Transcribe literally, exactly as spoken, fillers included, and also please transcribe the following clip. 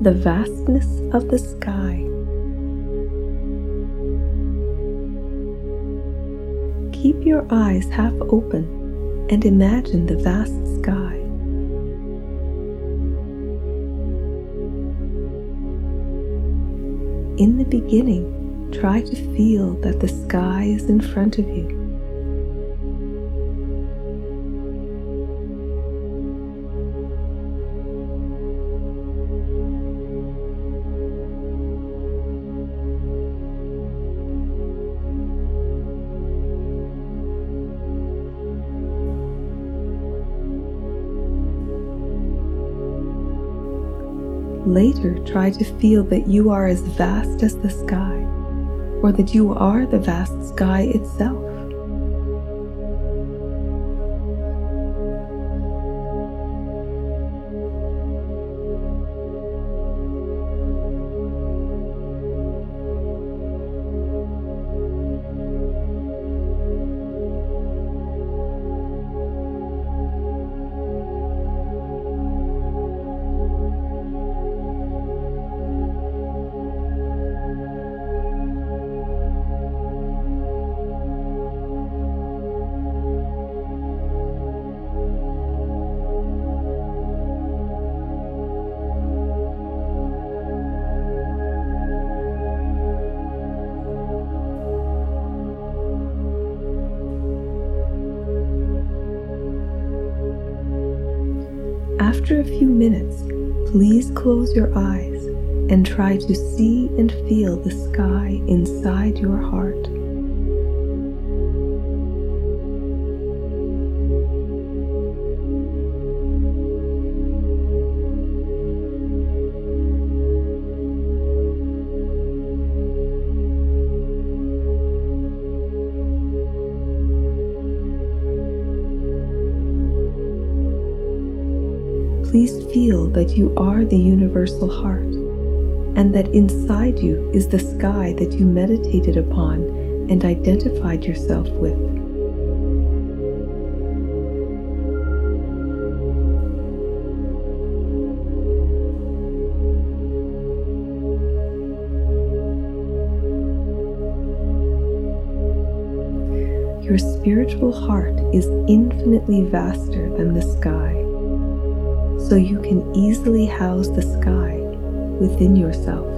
the vastness of the sky. Keep your eyes half open and imagine the vast sky. In the beginning, try to feel that the sky is in front of you. Later, try to feel that you are as vast as the sky, or that you are the vast sky itself. After a few minutes, please close your eyes and try to see and feel the sky inside your heart. Please feel that you are the universal heart, and that inside you is the sky that you meditated upon and identified yourself with. Your spiritual heart is infinitely vaster than the sky, so you can easily house the sky within yourself.